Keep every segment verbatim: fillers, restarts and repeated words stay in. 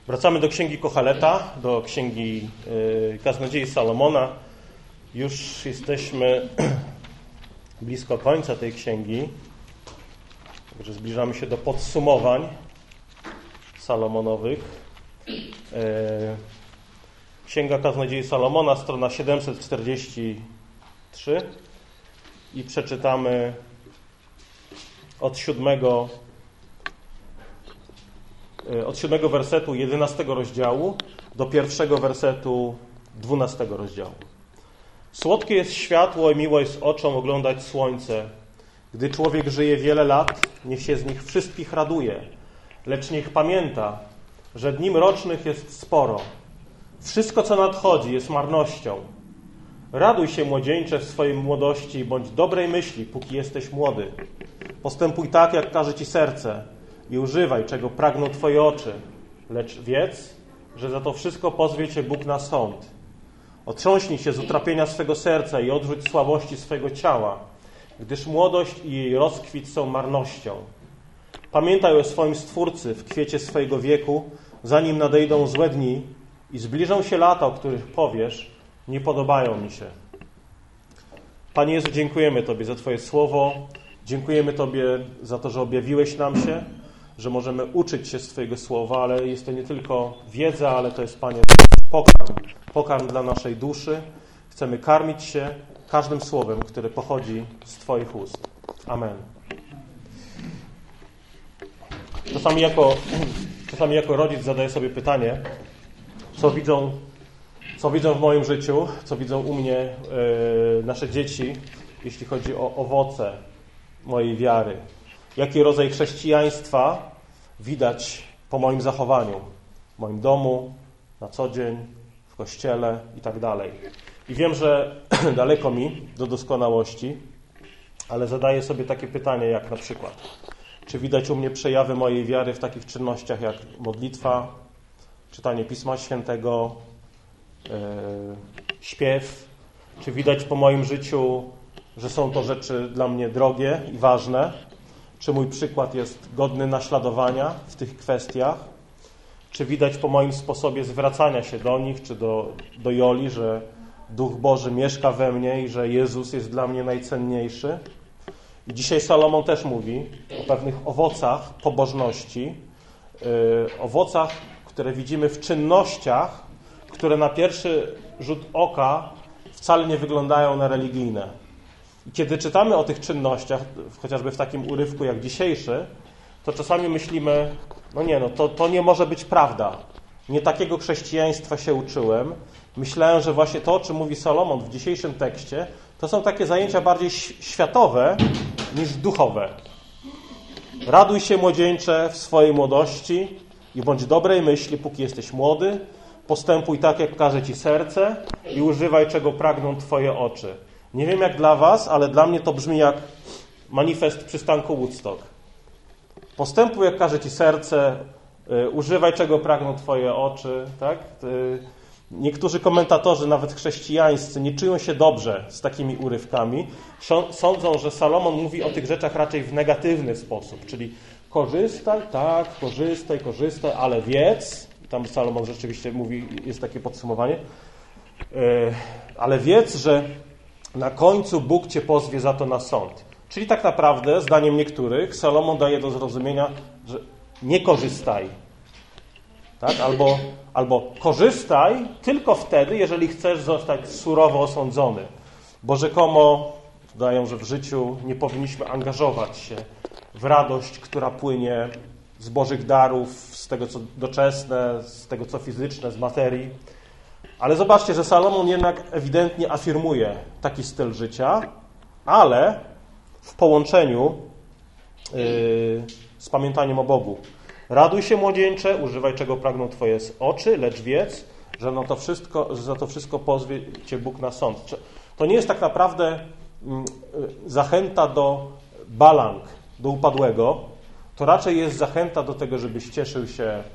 Wracamy do Księgi Kocheleta, do Księgi y, Kaznodziei Salomona. Już jesteśmy blisko końca tej księgi, także zbliżamy się do podsumowań Salomonowych. Y, Księga Kaznodziei Salomona, strona siedemset czterdzieści trzy i przeczytamy od siódmego od siódmego wersetu jedenastego rozdziału do pierwszego wersetu dwunastego rozdziału. Słodkie jest światło i miło jest oczom oglądać słońce. Gdy człowiek żyje wiele lat, niech się z nich wszystkich raduje, lecz niech pamięta, że dni mrocznych jest sporo. Wszystko, co nadchodzi, jest marnością. Raduj się, młodzieńcze, w swojej młodości i bądź dobrej myśli, póki jesteś młody. Postępuj tak, jak każe ci serce i używaj, czego pragną twoje oczy. Lecz wiedz, że za to wszystko pozwie cię Bóg na sąd. Otrząśnij się z utrapienia swego serca i odrzuć słabości swego ciała, gdyż młodość i jej rozkwit są marnością. Pamiętaj o swoim Stwórcy w kwiecie swojego wieku, zanim nadejdą złe dni i zbliżą się lata, o których powiesz, nie podobają mi się. Panie Jezu, dziękujemy Tobie za Twoje słowo. Dziękujemy Tobie za to, że objawiłeś nam się, że możemy uczyć się z Twojego słowa, ale jest to nie tylko wiedza, ale to jest, Panie, pokarm. Pokarm dla naszej duszy. Chcemy karmić się każdym słowem, które pochodzi z Twoich ust. Amen. Czasami jako, czasami jako rodzic zadaję sobie pytanie, co widzą, co widzą w moim życiu, co widzą u mnie yy, nasze dzieci, jeśli chodzi o owoce mojej wiary. Jaki rodzaj chrześcijaństwa widać po moim zachowaniu, w moim domu, na co dzień, w kościele i tak dalej. I wiem, że daleko mi do doskonałości, ale zadaję sobie takie pytanie, jak na przykład, czy widać u mnie przejawy mojej wiary w takich czynnościach jak modlitwa, czytanie Pisma Świętego, yy, śpiew, czy widać po moim życiu, że są to rzeczy dla mnie drogie i ważne, czy mój przykład jest godny naśladowania w tych kwestiach, czy widać po moim sposobie zwracania się do nich, czy do, do Joli, że Duch Boży mieszka we mnie i że Jezus jest dla mnie najcenniejszy. I dzisiaj Salomon też mówi o pewnych owocach pobożności, yy, owocach, które widzimy w czynnościach, które na pierwszy rzut oka wcale nie wyglądają na religijne. I kiedy czytamy o tych czynnościach, chociażby w takim urywku jak dzisiejszy, to czasami myślimy, no nie, no to, to nie może być prawda. Nie takiego chrześcijaństwa się uczyłem. Myślałem, że właśnie to, o czym mówi Salomon w dzisiejszym tekście, to są takie zajęcia bardziej światowe niż duchowe. Raduj się, młodzieńcze, w swojej młodości i bądź dobrej myśli, póki jesteś młody. Postępuj tak, jak każe ci serce i używaj, czego pragną twoje oczy. Nie wiem jak dla was, ale dla mnie to brzmi jak manifest przystanku Woodstock. Postępuj, jak każe ci serce, y, używaj, czego pragną twoje oczy. Tak? Y, niektórzy komentatorzy, nawet chrześcijańscy, nie czują się dobrze z takimi urywkami. Sądzą, że Salomon mówi o tych rzeczach raczej w negatywny sposób, czyli korzystaj, tak, korzystaj, korzystaj, ale wiedz, tam Salomon rzeczywiście mówi, jest takie podsumowanie, y, ale wiedz, że na końcu Bóg cię pozwie za to na sąd. Czyli tak naprawdę, zdaniem niektórych, Salomon daje do zrozumienia, że nie korzystaj. Tak? Albo, albo korzystaj tylko wtedy, jeżeli chcesz zostać surowo osądzony. Bo rzekomo dają, że w życiu nie powinniśmy angażować się w radość, która płynie z Bożych darów, z tego, co doczesne, z tego, co fizyczne, z materii. Ale zobaczcie, że Salomon jednak ewidentnie afirmuje taki styl życia, ale w połączeniu yy, z pamiętaniem o Bogu. Raduj się, młodzieńcze, używaj, czego pragną twoje oczy, lecz wiedz, że, no to wszystko, że za to wszystko pozwie cię Bóg na sąd. To nie jest tak naprawdę yy, zachęta do balang, do upadłego. To raczej jest zachęta do tego, żebyś cieszył się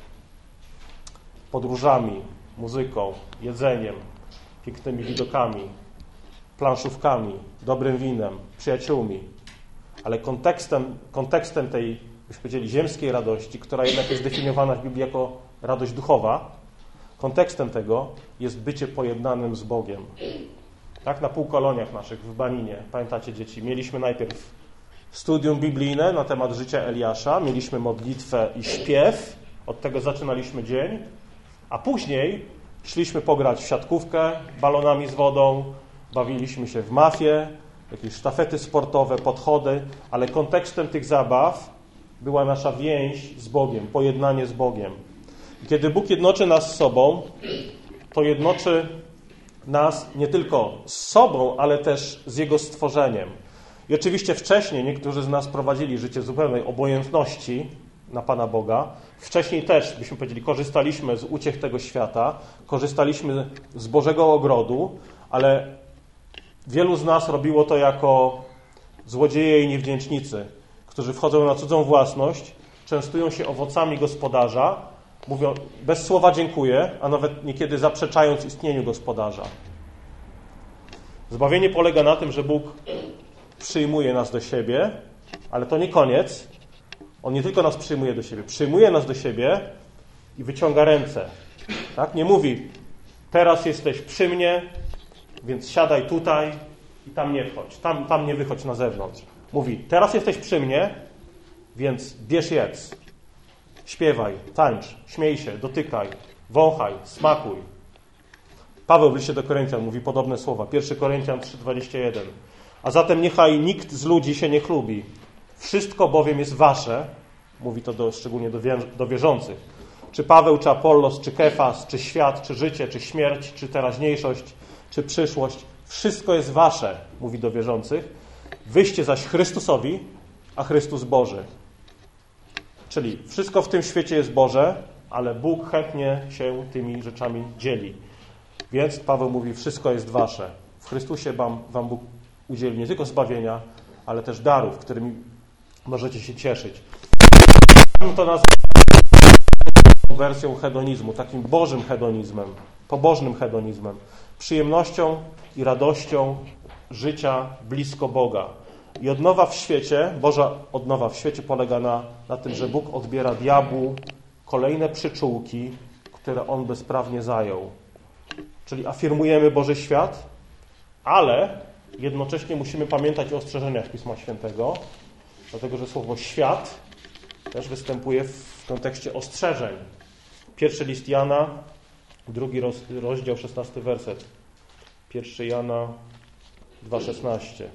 podróżami, muzyką, jedzeniem, pięknymi widokami, planszówkami, dobrym winem, przyjaciółmi. Ale kontekstem, kontekstem tej, byśmy powiedzieli, ziemskiej radości, która jednak jest definiowana w Biblii jako radość duchowa, kontekstem tego jest bycie pojednanym z Bogiem. Tak, na półkoloniach naszych w Baninie, pamiętacie dzieci, mieliśmy najpierw studium biblijne na temat życia Eliasza, mieliśmy modlitwę i śpiew, od tego zaczynaliśmy dzień, a później szliśmy pograć w siatkówkę balonami z wodą, bawiliśmy się w mafię, jakieś sztafety sportowe, podchody, ale kontekstem tych zabaw była nasza więź z Bogiem, pojednanie z Bogiem. I kiedy Bóg jednoczy nas z sobą, to jednoczy nas nie tylko z sobą, ale też z Jego stworzeniem. I oczywiście wcześniej niektórzy z nas prowadzili życie zupełnej obojętności na Pana Boga. Wcześniej też, byśmy powiedzieli, korzystaliśmy z uciech tego świata, korzystaliśmy z Bożego ogrodu, ale wielu z nas robiło to jako złodzieje i niewdzięcznicy, którzy wchodzą na cudzą własność, częstują się owocami gospodarza, mówią bez słowa dziękuję, a nawet niekiedy zaprzeczając istnieniu gospodarza. Zbawienie polega na tym, że Bóg przyjmuje nas do siebie, ale to nie koniec. On nie tylko nas przyjmuje do siebie, przyjmuje nas do siebie i wyciąga ręce. Tak? Nie mówi, teraz jesteś przy mnie, więc siadaj tutaj i tam nie wchodź, tam, tam nie wychodź na zewnątrz. Mówi, teraz jesteś przy mnie, więc bierz jedz, śpiewaj, tańcz, śmiej się, dotykaj, wąchaj, smakuj. Paweł w liście do Koryntian mówi podobne słowa. pierwszy Koryntian trzy dwadzieścia jeden. A zatem niechaj nikt z ludzi się nie chlubi. Wszystko bowiem jest wasze, mówi to do, szczególnie do, wie, do wierzących. Czy Paweł, czy Apollos, czy Kefas, czy świat, czy życie, czy śmierć, czy teraźniejszość, czy przyszłość. Wszystko jest wasze, mówi do wierzących. Wyście zaś Chrystusowi, a Chrystus Boży. Czyli wszystko w tym świecie jest Boże, ale Bóg chętnie się tymi rzeczami dzieli. Więc Paweł mówi, wszystko jest wasze. W Chrystusie wam, wam Bóg udzieli nie tylko zbawienia, ale też darów, którymi możecie się cieszyć. To nazywam wersją hedonizmu, takim bożym hedonizmem, pobożnym hedonizmem, przyjemnością i radością życia blisko Boga. I odnowa w świecie, Boża odnowa w świecie polega na, na tym, że Bóg odbiera diabłu kolejne przyczółki, które on bezprawnie zajął. Czyli afirmujemy Boży świat, ale jednocześnie musimy pamiętać o ostrzeżeniach Pisma Świętego, dlatego że słowo świat też występuje w kontekście ostrzeżeń. Pierwszy list Jana, drugi roz, rozdział, szesnasty werset. Pierwszy Jana dwa szesnaście.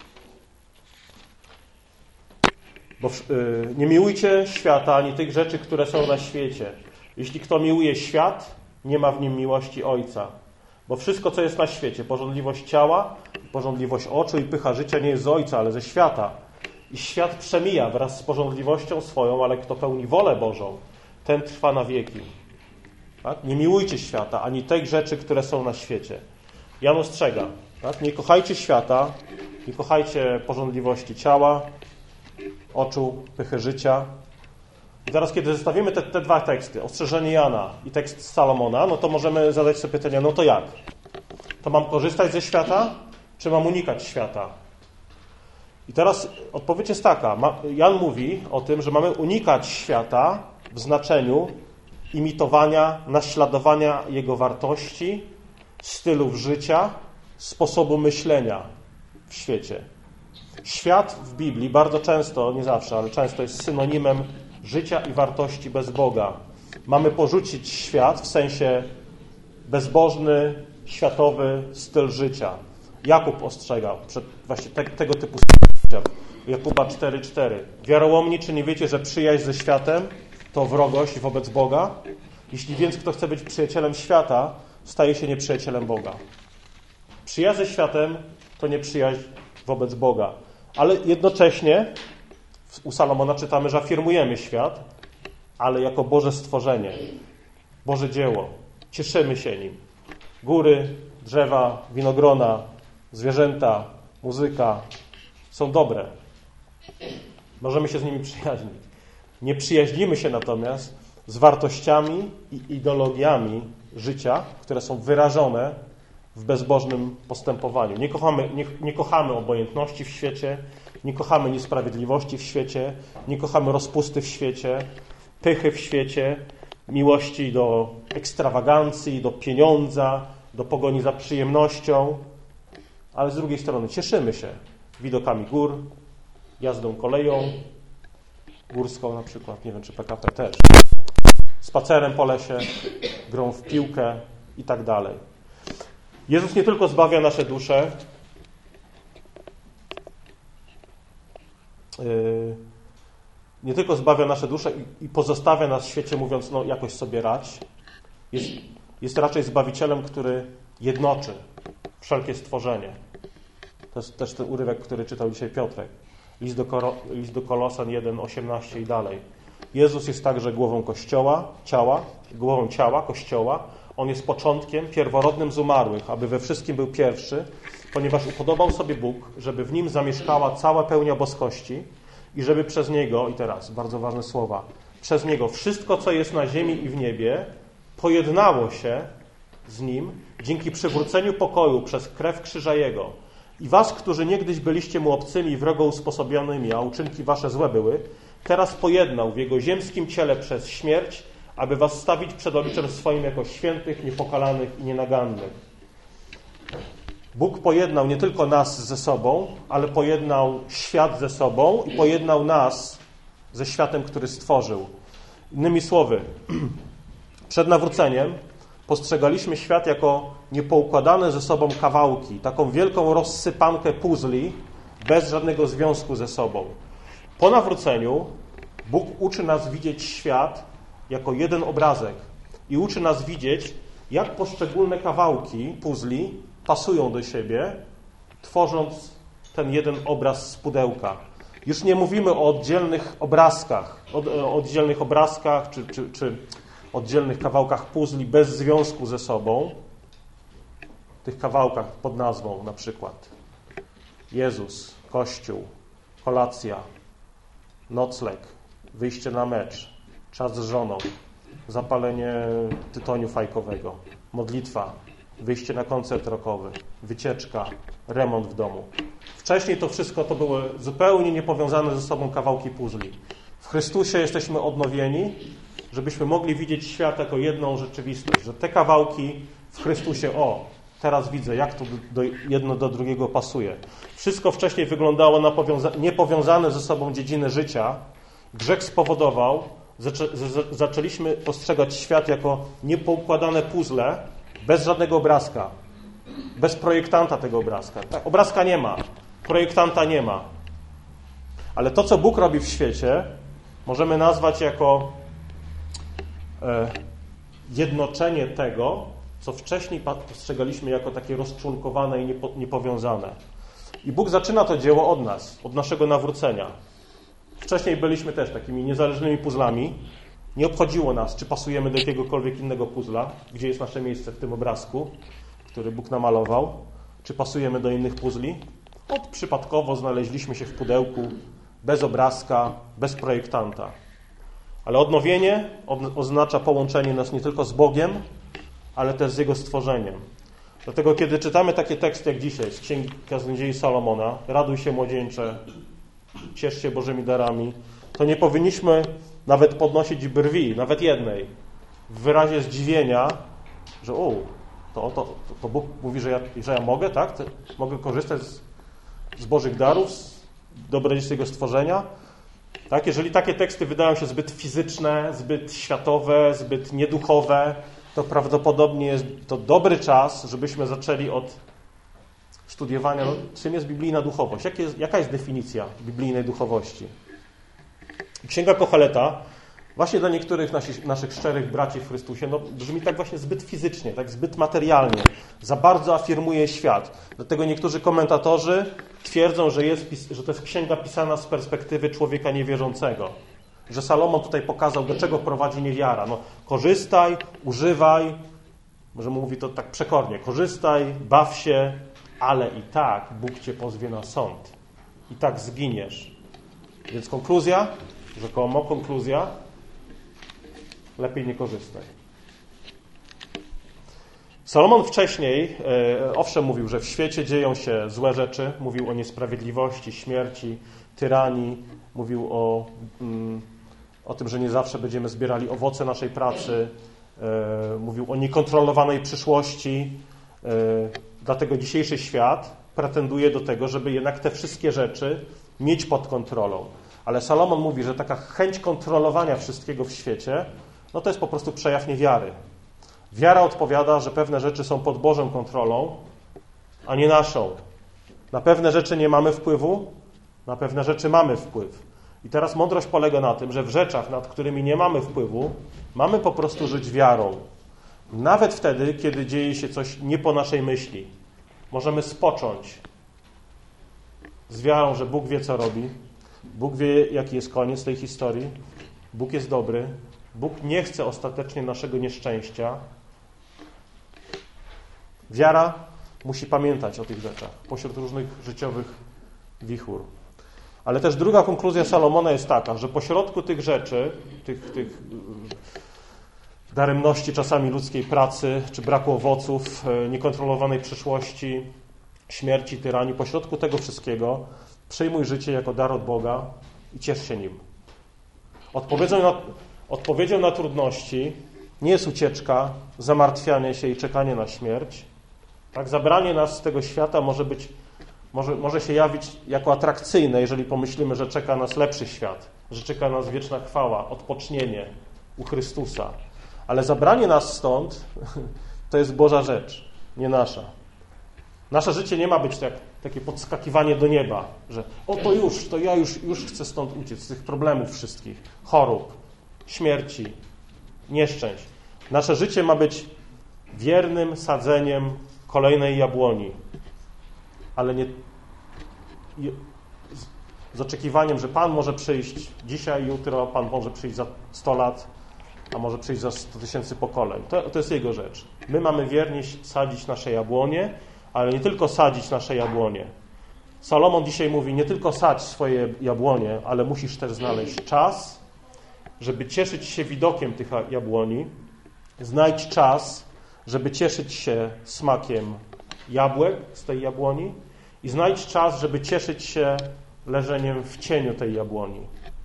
Bo yy, nie miłujcie świata, ani tych rzeczy, które są na świecie. Jeśli kto miłuje świat, nie ma w nim miłości Ojca. Bo wszystko, co jest na świecie, pożądliwość ciała, pożądliwość oczu i pycha życia nie jest z Ojca, ale ze świata. I świat przemija wraz z pożądliwością swoją, ale kto pełni wolę Bożą, ten trwa na wieki. Tak? Nie miłujcie świata, ani tych rzeczy, które są na świecie. Jan ostrzega. Tak? Nie kochajcie świata, nie kochajcie pożądliwości ciała, oczu, pychy życia. I teraz, kiedy zestawimy te, te dwa teksty, ostrzeżenie Jana i tekst Salomona, no to możemy zadać sobie pytanie, no to jak? To mam korzystać ze świata, czy mam unikać świata? I teraz odpowiedź jest taka. Jan mówi o tym, że mamy unikać świata w znaczeniu imitowania, naśladowania jego wartości, stylów życia, sposobu myślenia w świecie. Świat w Biblii bardzo często, nie zawsze, ale często jest synonimem życia i wartości bez Boga. Mamy porzucić świat w sensie bezbożny, światowy styl życia. Jakub ostrzegał przed właśnie te, tego typu życia. Jakuba cztery cztery. Wiarołomni, czy nie wiecie, że przyjaźń ze światem to wrogość wobec Boga? Jeśli więc kto chce być przyjacielem świata, staje się nieprzyjacielem Boga. Przyjaźń ze światem to nie przyjaźń wobec Boga. Ale jednocześnie u Salomona czytamy, że afirmujemy świat, ale jako Boże stworzenie, Boże dzieło. Cieszymy się nim. Góry, drzewa, winogrona, zwierzęta, muzyka są dobre. Możemy się z nimi przyjaźnić. Nie przyjaźnimy się natomiast z wartościami i ideologiami życia, które są wyrażone w bezbożnym postępowaniu. Nie kochamy, nie, nie kochamy obojętności w świecie, nie kochamy niesprawiedliwości w świecie, nie kochamy rozpusty w świecie, pychy w świecie, miłości do ekstrawagancji, do pieniądza, do pogoni za przyjemnością, ale z drugiej strony cieszymy się widokami gór, jazdą koleją górską na przykład, nie wiem czy P K P też, spacerem po lesie, grą w piłkę i tak dalej. Jezus nie tylko zbawia nasze dusze, yy, nie tylko zbawia nasze dusze i, i pozostawia nas w świecie, mówiąc, no jakoś sobie radź. Jest, jest raczej Zbawicielem, który jednoczy wszelkie stworzenie. To jest też ten urywek, który czytał dzisiaj Piotrek. List do, Koro, list do Kolosan jeden, osiemnaście i dalej. Jezus jest także głową Kościoła, ciała, głową ciała, Kościoła. On jest początkiem, pierworodnym z umarłych, aby we wszystkim był pierwszy, ponieważ upodobał sobie Bóg, żeby w Nim zamieszkała cała pełnia boskości i żeby przez Niego, i teraz bardzo ważne słowa, przez Niego wszystko, co jest na ziemi i w niebie, pojednało się z Nim dzięki przywróceniu pokoju przez krew krzyża Jego. I was, którzy niegdyś byliście mu obcymi i wrogo usposobionymi, a uczynki wasze złe były, teraz pojednał w Jego ziemskim ciele przez śmierć, aby was stawić przed obliczem swoim jako świętych, niepokalanych i nienagannych. Bóg pojednał nie tylko nas ze sobą, ale pojednał świat ze sobą i pojednał nas ze światem, który stworzył. Innymi słowy, przed nawróceniem postrzegaliśmy świat jako niepoukładane ze sobą kawałki, taką wielką rozsypankę puzli bez żadnego związku ze sobą. Po nawróceniu Bóg uczy nas widzieć świat jako jeden obrazek i uczy nas widzieć, jak poszczególne kawałki puzli pasują do siebie, tworząc ten jeden obraz z pudełka. Już nie mówimy o oddzielnych obrazkach, o oddzielnych obrazkach czy, czy, czy oddzielnych kawałkach puzli bez związku ze sobą, tych kawałkach pod nazwą na przykład Jezus, Kościół, kolacja, nocleg, wyjście na mecz, czas z żoną, zapalenie tytoniu fajkowego, modlitwa, wyjście na koncert rockowy, wycieczka, remont w domu. Wcześniej to wszystko to były zupełnie niepowiązane ze sobą kawałki puzli. W Chrystusie jesteśmy odnowieni, żebyśmy mogli widzieć świat jako jedną rzeczywistość, że te kawałki w Chrystusie, o, teraz widzę, jak to do, jedno do drugiego pasuje. Wszystko wcześniej wyglądało na powiąza- niepowiązane ze sobą dziedziny życia. Grzech spowodował, zaczę- z- zaczęliśmy postrzegać świat jako niepoukładane puzzle, bez żadnego obrazka, bez projektanta tego obrazka. Tak, obrazka nie ma, projektanta nie ma. Ale to, co Bóg robi w świecie, możemy nazwać jako e, jednoczenie tego, co wcześniej postrzegaliśmy jako takie rozczłonkowane i niepo, niepowiązane. I Bóg zaczyna to dzieło od nas, od naszego nawrócenia. Wcześniej byliśmy też takimi niezależnymi puzzlami. Nie obchodziło nas, czy pasujemy do jakiegokolwiek innego puzzla, gdzie jest nasze miejsce w tym obrazku, który Bóg namalował, czy pasujemy do innych puzli. Od przypadkowo znaleźliśmy się w pudełku, bez obrazka, bez projektanta. Ale odnowienie oznacza połączenie nas nie tylko z Bogiem, ale też z Jego stworzeniem. Dlatego, kiedy czytamy takie teksty jak dzisiaj z Księgi Kaznodziei Salomona, raduj się młodzieńcze, ciesz się Bożymi darami, to nie powinniśmy nawet podnosić brwi, nawet jednej, w wyrazie zdziwienia, że o, to, to, to Bóg mówi, że ja, że ja mogę, tak? To mogę korzystać z, z Bożych darów, z dobrodziejstw stworzenia. Tak? Jeżeli takie teksty wydają się zbyt fizyczne, zbyt światowe, zbyt nieduchowe, to prawdopodobnie jest to dobry czas, żebyśmy zaczęli od studiowania, no, czym jest biblijna duchowość. Jak jest, jaka jest definicja biblijnej duchowości? Księga Kocheleta właśnie dla niektórych nasi, naszych szczerych braci w Chrystusie no, brzmi tak właśnie zbyt fizycznie, tak zbyt materialnie. Za bardzo afirmuje świat. Dlatego niektórzy komentatorzy twierdzą, że, jest, że to jest księga pisana z perspektywy człowieka niewierzącego. Że Salomon tutaj pokazał, do czego prowadzi niewiara. No, korzystaj, używaj, może mówi to tak przekornie, korzystaj, baw się, ale i tak Bóg cię pozwie na sąd. I tak zginiesz. Więc konkluzja, rzekomo konkluzja, lepiej nie korzystaj. Salomon wcześniej, e, owszem, mówił, że w świecie dzieją się złe rzeczy, mówił o niesprawiedliwości, śmierci, tyranii, mówił o mm, o tym, że nie zawsze będziemy zbierali owoce naszej pracy. Mówił o niekontrolowanej przyszłości. Dlatego dzisiejszy świat pretenduje do tego, żeby jednak te wszystkie rzeczy mieć pod kontrolą. Ale Salomon mówi, że taka chęć kontrolowania wszystkiego w świecie, no to jest po prostu przejaw niewiary. Wiara odpowiada, że pewne rzeczy są pod Bożą kontrolą, a nie naszą. Na pewne rzeczy nie mamy wpływu, na pewne rzeczy mamy wpływ. I teraz mądrość polega na tym, że w rzeczach, nad którymi nie mamy wpływu, mamy po prostu żyć wiarą. Nawet wtedy, kiedy dzieje się coś nie po naszej myśli. Możemy spocząć z wiarą, że Bóg wie, co robi. Bóg wie, jaki jest koniec tej historii. Bóg jest dobry. Bóg nie chce ostatecznie naszego nieszczęścia. Wiara musi pamiętać o tych rzeczach pośród różnych życiowych wichur. Ale też druga konkluzja Salomona jest taka, że pośrodku tych rzeczy, tych, tych daremności czasami ludzkiej pracy, czy braku owoców, niekontrolowanej przyszłości, śmierci, tyranii, pośrodku tego wszystkiego przyjmuj życie jako dar od Boga i ciesz się nim. Odpowiedzią na, odpowiedzią na trudności nie jest ucieczka, zamartwianie się i czekanie na śmierć. Tak, zabranie nas z tego świata może być, może, może się jawić jako atrakcyjne, jeżeli pomyślimy, że czeka nas lepszy świat, że czeka nas wieczna chwała, odpocznienie u Chrystusa. Ale zabranie nas stąd to jest Boża rzecz, nie nasza. Nasze życie nie ma być tak, takie podskakiwanie do nieba, że o to już, to ja już, już chcę stąd uciec, z tych problemów wszystkich, chorób, śmierci, nieszczęść. Nasze życie ma być wiernym sadzeniem kolejnej jabłoni, ale nie z oczekiwaniem, że Pan może przyjść dzisiaj, jutro, Pan może przyjść za sto lat, a może przyjść za sto tysięcy pokoleń. To, to jest Jego rzecz. My mamy wiernie sadzić nasze jabłonie, ale nie tylko sadzić nasze jabłonie. Salomon dzisiaj mówi, nie tylko sadź swoje jabłonie, ale musisz też znaleźć czas, żeby cieszyć się widokiem tych jabłoni. Znajdź czas, żeby cieszyć się smakiem jabłek z tej jabłoni i znajdź czas, żeby cieszyć się leżeniem w cieniu tej jabłoni.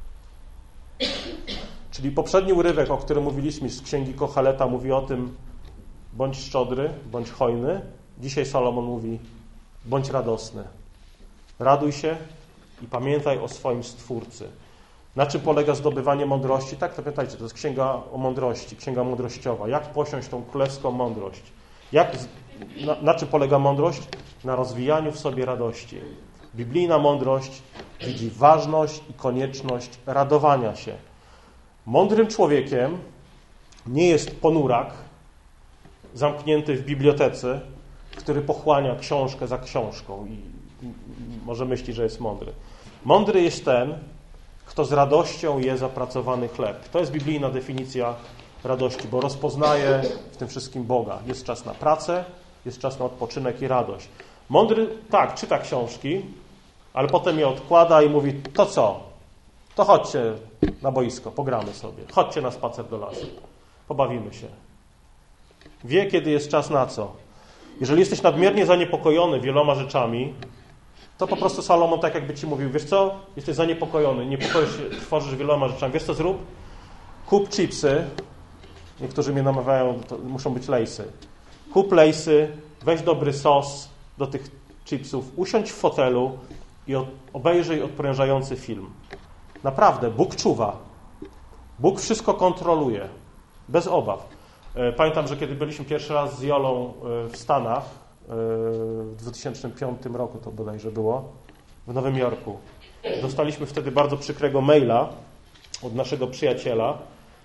Czyli poprzedni urywek, o którym mówiliśmy z Księgi Kocheleta, mówi o tym, bądź szczodry, bądź hojny. Dzisiaj Salomon mówi, bądź radosny. Raduj się i pamiętaj o swoim Stwórcy. Na czym polega zdobywanie mądrości? Tak, to pamiętajcie, to jest księga o mądrości, księga mądrościowa. Jak posiąść tą królewską mądrość? Jak, na, na czym polega mądrość? Na rozwijaniu w sobie radości. Biblijna mądrość widzi ważność i konieczność radowania się. Mądrym człowiekiem nie jest ponurak zamknięty w bibliotece, który pochłania książkę za książką i, i może myśli, że jest mądry. Mądry jest ten, kto z radością je zapracowany chleb. To jest biblijna definicja radości, bo rozpoznaje w tym wszystkim Boga. Jest czas na pracę, jest czas na odpoczynek i radość. Mądry, tak, czyta książki, ale potem je odkłada i mówi, to co? To chodźcie na boisko, pogramy sobie. Chodźcie na spacer do lasu. Pobawimy się. Wie, kiedy jest czas na co. Jeżeli jesteś nadmiernie zaniepokojony wieloma rzeczami, to po prostu Salomon tak jakby ci mówił, wiesz co, jesteś zaniepokojony, niepokoisz się, trwożysz wieloma rzeczami. Wiesz co zrób? Kup chipsy. Niektórzy mnie namawiają, to muszą być lejsy. Kup lejsy, weź dobry sos do tych chipsów, usiądź w fotelu i obejrzyj odprężający film. Naprawdę, Bóg czuwa. Bóg wszystko kontroluje. Bez obaw. Pamiętam, że kiedy byliśmy pierwszy raz z Jolą w Stanach, w dwa tysiące piątym roku to bodajże było, w Nowym Jorku. Dostaliśmy wtedy bardzo przykrego maila od naszego przyjaciela.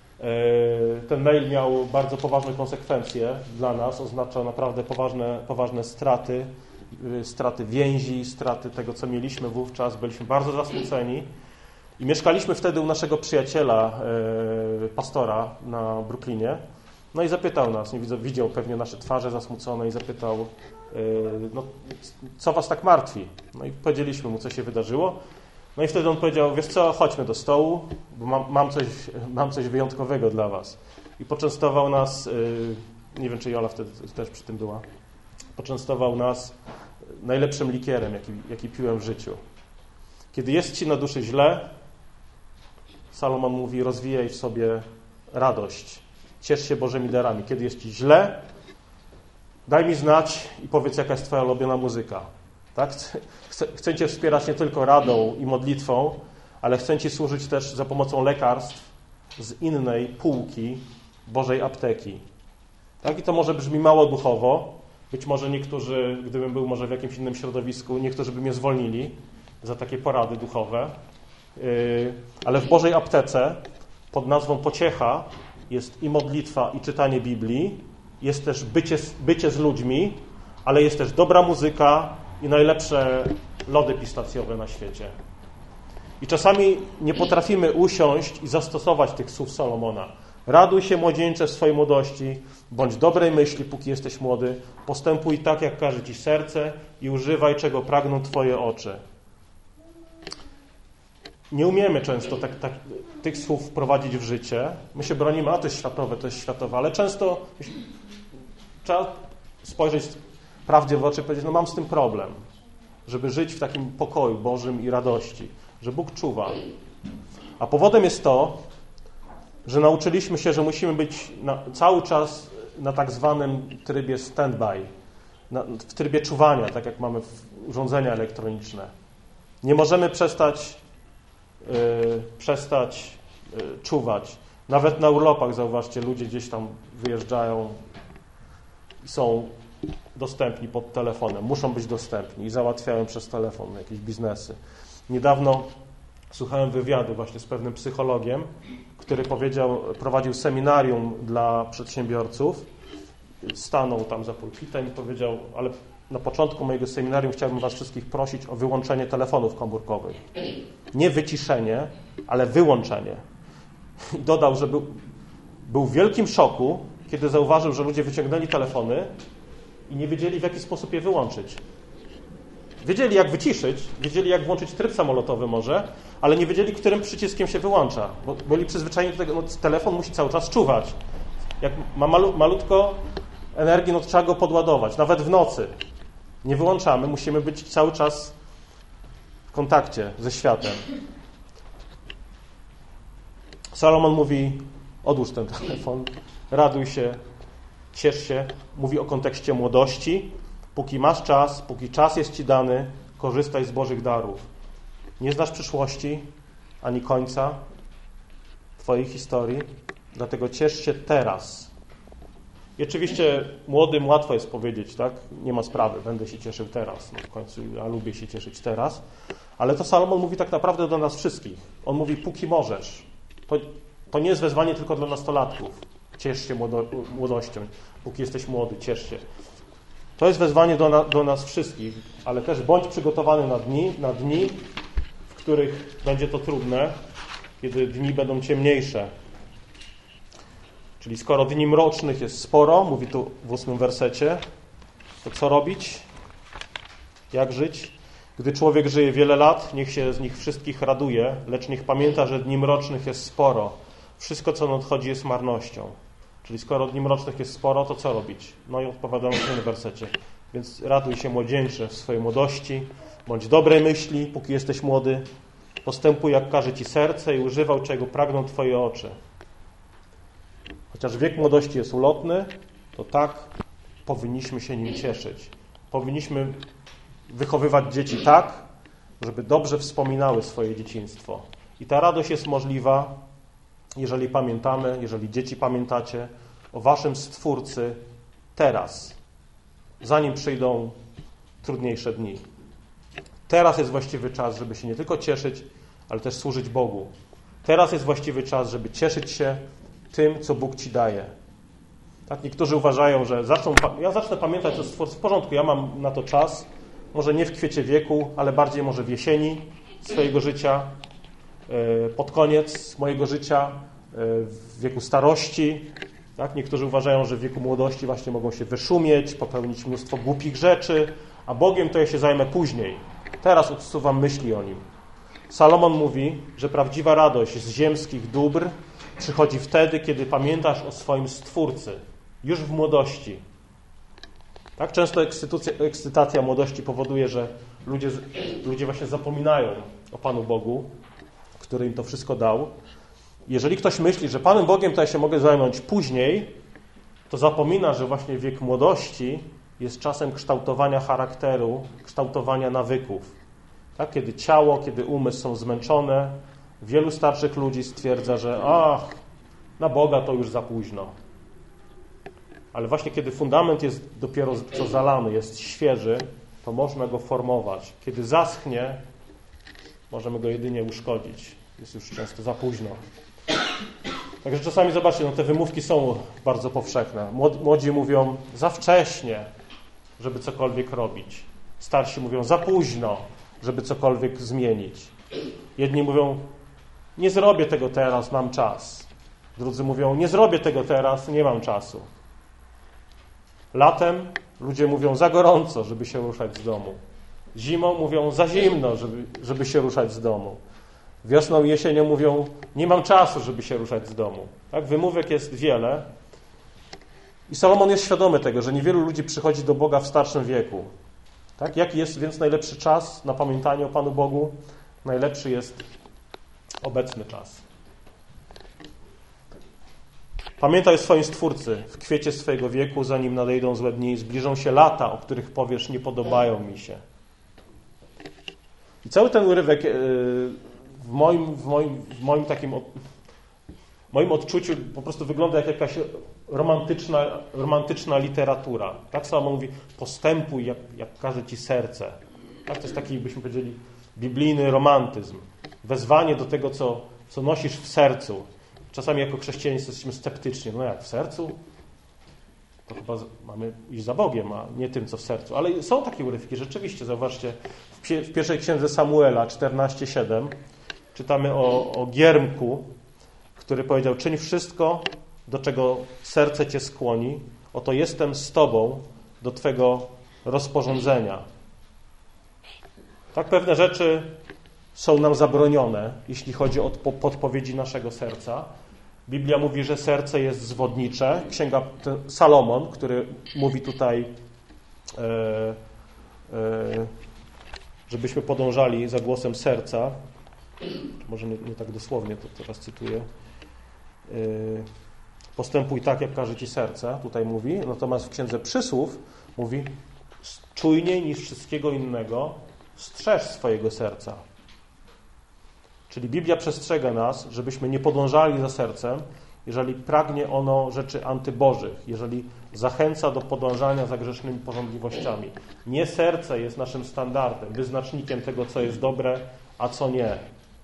Ten mail miał bardzo poważne konsekwencje dla nas, oznaczał naprawdę poważne, poważne straty, straty więzi, straty tego, co mieliśmy wówczas. Byliśmy bardzo zasmuceni i mieszkaliśmy wtedy u naszego przyjaciela, pastora na Brooklynie. No i zapytał nas, nie widział pewnie nasze twarze zasmucone i zapytał, no, co was tak martwi? No i powiedzieliśmy mu, co się wydarzyło. No i wtedy on powiedział, wiesz co, chodźmy do stołu, bo mam, mam, coś, mam coś wyjątkowego dla was. I poczęstował nas, nie wiem, czy Jola wtedy też przy tym była, poczęstował nas najlepszym likierem, jaki, jaki piłem w życiu. Kiedy jest ci na duszy źle, Salomon mówi, rozwijaj w sobie radość. Ciesz się Bożymi darami. Kiedy jest ci źle, daj mi znać i powiedz, jaka jest twoja ulubiona muzyka. Tak? Chcę, chcę cię wspierać nie tylko radą i modlitwą, ale chcę ci służyć też za pomocą lekarstw z innej półki Bożej apteki. Tak? I to może brzmi mało duchowo. Być może niektórzy, gdybym był może w jakimś innym środowisku, niektórzy by mnie zwolnili za takie porady duchowe. Yy, ale w Bożej aptece pod nazwą pociecha jest i modlitwa, i czytanie Biblii, jest też bycie, bycie z ludźmi, ale jest też dobra muzyka i najlepsze lody pistacjowe na świecie. I czasami nie potrafimy usiąść i zastosować tych słów Salomona. Raduj się, młodzieńcze, w swojej młodości, bądź dobrej myśli, póki jesteś młody, postępuj tak, jak każe ci serce i używaj, czego pragną twoje oczy. Nie umiemy często tak, tak, tych słów wprowadzić w życie. My się bronimy, a to jest światowe, to jest światowe, ale często trzeba spojrzeć prawdzie w oczy i powiedzieć, no mam z tym problem, żeby żyć w takim pokoju Bożym i radości, że Bóg czuwa. A powodem jest to, że nauczyliśmy się, że musimy być na, cały czas na tak zwanym trybie stand-by, na, w trybie czuwania, tak jak mamy w urządzenia elektroniczne. Nie możemy przestać, yy, przestać yy, czuwać. Nawet na urlopach, zauważcie, ludzie gdzieś tam wyjeżdżają i są dostępni pod telefonem. Muszą być dostępni i załatwiają przez telefon jakieś biznesy. Niedawno słuchałem wywiadu właśnie z pewnym psychologiem, który powiedział, prowadził seminarium dla przedsiębiorców. Stanął tam za pulpitem i powiedział, ale na początku mojego seminarium chciałbym was wszystkich prosić o wyłączenie telefonów komórkowych. Nie wyciszenie, ale wyłączenie. I dodał, że był, był w wielkim szoku, kiedy zauważył, że ludzie wyciągnęli telefony i nie wiedzieli, w jaki sposób je wyłączyć. Wiedzieli, jak wyciszyć, wiedzieli, jak włączyć tryb samolotowy może, ale nie wiedzieli, którym przyciskiem się wyłącza, bo byli przyzwyczajeni do tego, no telefon musi cały czas czuwać. Jak ma malu, malutko energii, no to trzeba go podładować, nawet w nocy. Nie wyłączamy, musimy być cały czas w kontakcie ze światem. Salomon mówi, odłóż ten telefon, raduj się, ciesz się, mówi o kontekście młodości. Póki masz czas, póki czas jest ci dany, korzystaj z Bożych darów. Nie znasz przyszłości, ani końca twojej historii, dlatego ciesz się teraz. I oczywiście młodym łatwo jest powiedzieć, tak? Nie ma sprawy, będę się cieszył teraz. No w końcu ja lubię się cieszyć teraz. Ale to Salomon mówi tak naprawdę do nas wszystkich. On mówi, póki możesz. To, to nie jest wezwanie tylko dla nastolatków. Ciesz się młodo, młodością. Póki jesteś młody, ciesz się. To jest wezwanie do, na, do nas wszystkich, ale też bądź przygotowany na dni, na dni, w których będzie to trudne, kiedy dni będą ciemniejsze. Czyli skoro dni mrocznych jest sporo, mówi tu w ósmym wersecie, to co robić? Jak żyć? Gdy człowiek żyje wiele lat, niech się z nich wszystkich raduje, lecz niech pamięta, że dni mrocznych jest sporo. Wszystko, co nadchodzi, jest marnością. Czyli skoro dni mrocznych jest sporo, to co robić? No i odpowiadamy w tym wersecie. Więc raduj się, młodzieńcze, w swojej młodości, bądź dobrej myśli, póki jesteś młody. Postępuj, jak każe ci serce i używaj, czego pragną twoje oczy. Chociaż wiek młodości jest ulotny, to tak powinniśmy się nim cieszyć. Powinniśmy wychowywać dzieci tak, żeby dobrze wspominały swoje dzieciństwo. I ta radość jest możliwa, jeżeli pamiętamy, jeżeli dzieci pamiętacie o waszym Stwórcy teraz, zanim przyjdą trudniejsze dni. Teraz jest właściwy czas, żeby się nie tylko cieszyć, ale też służyć Bogu. Teraz jest właściwy czas, żeby cieszyć się tym, co Bóg ci daje. Tak, niektórzy uważają, że zaczną, ja zacznę pamiętać o Stwórcy. W porządku, ja mam na to czas, może nie w kwiecie wieku, ale bardziej może w jesieni swojego życia, pod koniec mojego życia, w wieku starości. Tak? Niektórzy uważają, że w wieku młodości właśnie mogą się wyszumieć, popełnić mnóstwo głupich rzeczy, a Bogiem to ja się zajmę później. Teraz odsuwam myśli o Nim. Salomon mówi, że prawdziwa radość z ziemskich dóbr przychodzi wtedy, kiedy pamiętasz o swoim Stwórcy, już w młodości. Tak? Często ekscytacja, ekscytacja młodości powoduje, że ludzie, ludzie właśnie zapominają o Panu Bogu, który im to wszystko dał. Jeżeli ktoś myśli, że Panem Bogiem to ja się mogę zająć później, to zapomina, że właśnie wiek młodości jest czasem kształtowania charakteru, kształtowania nawyków. Tak? Kiedy ciało, kiedy umysł są zmęczone, wielu starszych ludzi stwierdza, że ach, na Boga to już za późno. Ale właśnie kiedy fundament jest dopiero co zalany, jest świeży, to można go formować. Kiedy zaschnie, możemy go jedynie uszkodzić. Jest już często za późno. Także czasami zobaczcie, no te wymówki są bardzo powszechne. Młodzi mówią za wcześnie, żeby cokolwiek robić. Starsi mówią za późno, żeby cokolwiek zmienić. Jedni mówią nie zrobię tego teraz, mam czas. Drudzy mówią nie zrobię tego teraz, nie mam czasu. Latem ludzie mówią za gorąco, żeby się ruszać z domu. Zimą mówią za zimno, żeby, żeby się ruszać z domu. Wiosną i jesienią mówią nie mam czasu, żeby się ruszać z domu. Tak? Wymówek jest wiele. I Salomon jest świadomy tego, że niewielu ludzi przychodzi do Boga w starszym wieku. Tak? Jaki jest więc najlepszy czas na pamiętanie o Panu Bogu? Najlepszy jest obecny czas. Pamiętaj o swoim Stwórcy w kwiecie swojego wieku, zanim nadejdą złe dni, zbliżą się lata, o których powiesz, nie podobają mi się. I cały ten urywek w moim, w moim, w moim takim w moim odczuciu po prostu wygląda jak jakaś romantyczna, romantyczna literatura. Tak samo mówi, postępuj, jak, jak każe ci serce. Tak, to jest taki, byśmy powiedzieli, biblijny romantyzm. Wezwanie do tego, co, co nosisz w sercu. Czasami jako chrześcijanie jesteśmy sceptyczni. No jak w sercu? To chyba mamy iść za Bogiem, a nie tym, co w sercu. Ale są takie urywki, rzeczywiście. Zauważcie, w, pie, w pierwszej księdze Samuela czternaście siedem czytamy o, o Giermku, który powiedział, czyń wszystko, do czego serce cię skłoni. Oto jestem z tobą do twego rozporządzenia. Tak, pewne rzeczy są nam zabronione, jeśli chodzi o podpowiedzi naszego serca. Biblia mówi, że serce jest zwodnicze. Księga Salomon, który mówi tutaj, e, e, żebyśmy podążali za głosem serca. Może nie, nie tak dosłownie, to teraz cytuję. E, postępuj tak, jak każe ci serce, tutaj mówi. Natomiast w Księdze Przysłów mówi, czujniej niż wszystkiego innego strzeż swojego serca. Czyli Biblia przestrzega nas, żebyśmy nie podążali za sercem, jeżeli pragnie ono rzeczy antybożych, jeżeli zachęca do podążania za grzesznymi porządliwościami. Nie serce jest naszym standardem, wyznacznikiem tego, co jest dobre, a co nie.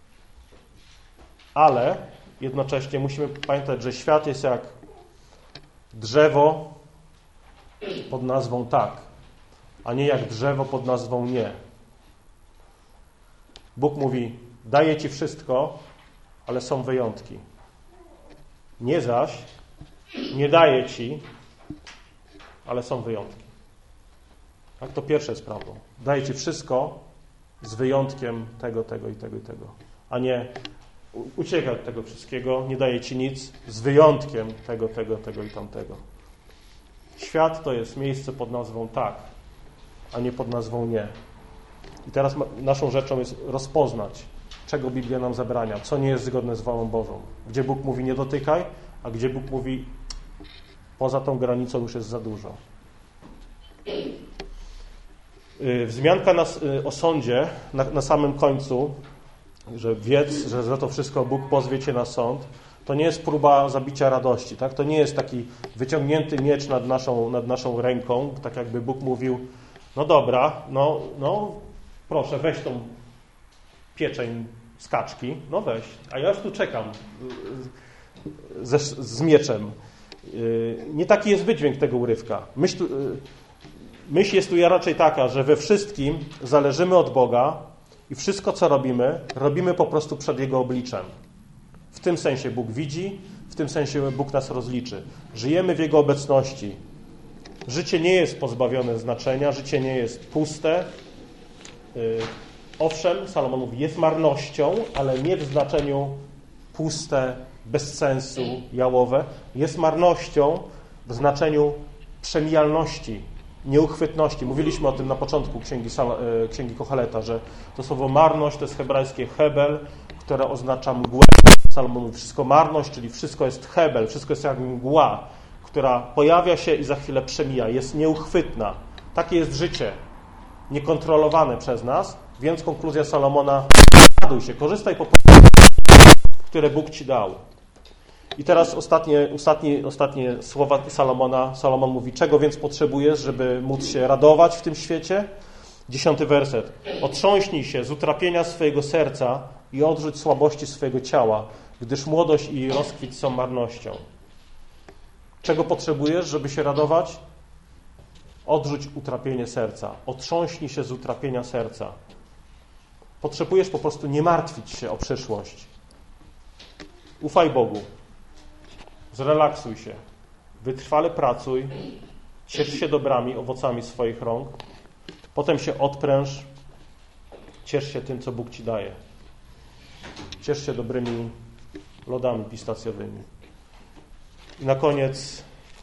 Ale jednocześnie musimy pamiętać, że świat jest jak drzewo pod nazwą tak, a nie jak drzewo pod nazwą nie. Bóg mówi, daję ci wszystko, ale są wyjątki. Nie zaś, nie daję ci, ale są wyjątki. Tak, to pierwsze jest prawdą. Daję ci wszystko z wyjątkiem tego, tego i tego i tego. A nie ucieka od tego wszystkiego, nie daję ci nic z wyjątkiem tego, tego, tego i tamtego. Świat to jest miejsce pod nazwą tak, a nie pod nazwą nie. I teraz naszą rzeczą jest rozpoznać, czego Biblia nam zabrania, co nie jest zgodne z wolą Bożą. Gdzie Bóg mówi nie dotykaj, a gdzie Bóg mówi poza tą granicą już jest za dużo. Wzmianka na, o sądzie na, na samym końcu, że wiedz, że za to wszystko Bóg pozwie cię na sąd, to nie jest próba zabicia radości. Tak? To nie jest taki wyciągnięty miecz nad naszą, nad naszą ręką, tak jakby Bóg mówił, no dobra, no, no proszę, weź tą pieczeń z kaczki, no weź, a ja już tu czekam z, z mieczem. Nie taki jest wydźwięk tego urywka. Myśl, myśl jest tu raczej taka, że we wszystkim zależymy od Boga i wszystko, co robimy, robimy po prostu przed Jego obliczem. W tym sensie Bóg widzi, w tym sensie Bóg nas rozliczy. Żyjemy w Jego obecności. Życie nie jest pozbawione znaczenia, życie nie jest puste. Owszem, Salomon mówi, jest marnością, ale nie w znaczeniu puste, bez sensu, jałowe. Jest marnością w znaczeniu przemijalności, nieuchwytności. Mówiliśmy o tym na początku Księgi, Księgi Kocheleta, że to słowo marność to jest hebrajskie hebel, które oznacza mgłę. Salomon mówi, wszystko marność, czyli wszystko jest hebel, wszystko jest jak mgła, która pojawia się i za chwilę przemija, jest nieuchwytna. Takie jest życie, niekontrolowane przez nas, więc konkluzja Salomona, raduj się, korzystaj po prostu, które Bóg ci dał. I teraz ostatnie, ostatnie, ostatnie słowa Salomona. Salomon mówi, czego więc potrzebujesz, żeby móc się radować w tym świecie? Dziesiąty werset. Otrząśnij się z utrapienia swojego serca i odrzuć słabości swojego ciała, gdyż młodość i rozkwit są marnością. Czego potrzebujesz, żeby się radować? Odrzuć utrapienie serca. Otrząśnij się z utrapienia serca. Potrzebujesz po prostu nie martwić się o przyszłość. Ufaj Bogu. Zrelaksuj się. Wytrwale pracuj. Ciesz się dobrami, owocami swoich rąk. Potem się odpręż. Ciesz się tym, co Bóg ci daje. Ciesz się dobrymi lodami pistacjowymi. I na koniec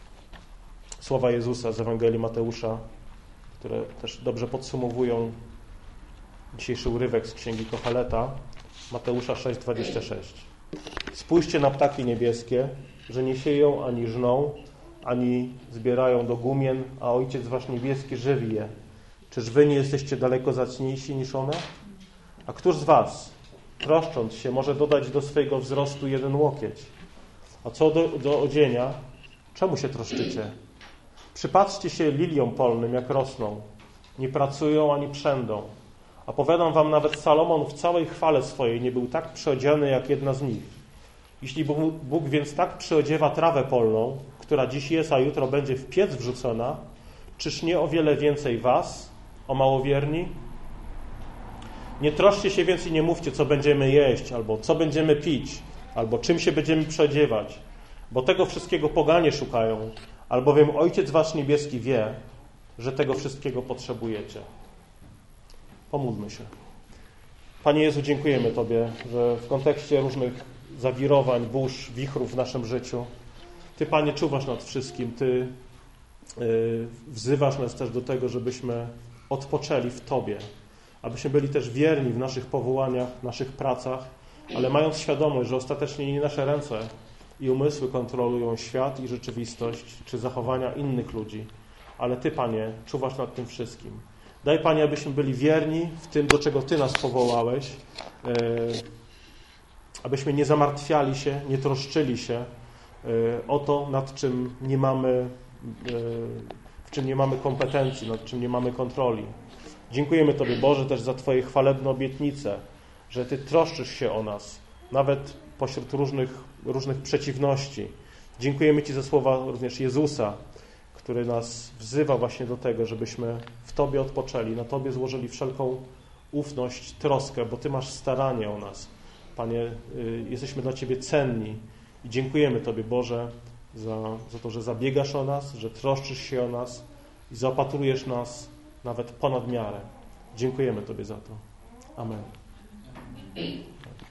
słowa Jezusa z Ewangelii Mateusza, które też dobrze podsumowują dzisiejszy urywek z Księgi Kocheleta. Mateusza sześć, dwadzieścia sześć. Spójrzcie na ptaki niebieskie, że nie sieją, ani żną, ani zbierają do gumien, a Ojciec Wasz niebieski żywi je. Czyż Wy nie jesteście daleko zacniejsi niż one? A któż z Was, troszcząc się, może dodać do swojego wzrostu jeden łokieć? A co do, do odzienia, czemu się troszczycie? Przypatrzcie się liliom polnym, jak rosną. Nie pracują, ani przędą. A powiadam wam, nawet Salomon w całej chwale swojej nie był tak przyodziany, jak jedna z nich. Jeśli Bóg więc tak przyodziewa trawę polną, która dziś jest, a jutro będzie w piec wrzucona, czyż nie o wiele więcej was, o małowierni? Nie troszcie się więc i nie mówcie, co będziemy jeść, albo co będziemy pić, albo czym się będziemy przyodziewać, bo tego wszystkiego poganie szukają, albowiem Ojciec Wasz niebieski wie, że tego wszystkiego potrzebujecie. Pomódlmy się. Panie Jezu, dziękujemy Tobie, że w kontekście różnych zawirowań, burz, wichrów w naszym życiu Ty, Panie, czuwasz nad wszystkim. Ty yy, wzywasz nas też do tego, żebyśmy odpoczęli w Tobie, abyśmy byli też wierni w naszych powołaniach, w naszych pracach, ale mając świadomość, że ostatecznie nie nasze ręce i umysły kontrolują świat i rzeczywistość, czy zachowania innych ludzi, ale Ty, Panie, czuwasz nad tym wszystkim. Daj, Panie, abyśmy byli wierni w tym, do czego Ty nas powołałeś, yy, abyśmy nie zamartwiali się, nie troszczyli się yy, o to, nad czym nie mamy, yy, w czym nie mamy kompetencji, nad czym nie mamy kontroli. Dziękujemy Tobie, Boże, też za Twoje chwalebne obietnice, że Ty troszczysz się o nas, nawet pośród różnych, różnych przeciwności. Dziękujemy Ci za słowa również Jezusa, który nas wzywa właśnie do tego, żebyśmy w Tobie odpoczęli, na Tobie złożyli wszelką ufność, troskę, bo Ty masz staranie o nas. Panie, jesteśmy dla Ciebie cenni i dziękujemy Tobie, Boże, za, za to, że zabiegasz o nas, że troszczysz się o nas i zaopatrujesz nas nawet ponad miarę. Dziękujemy Tobie za to. Amen.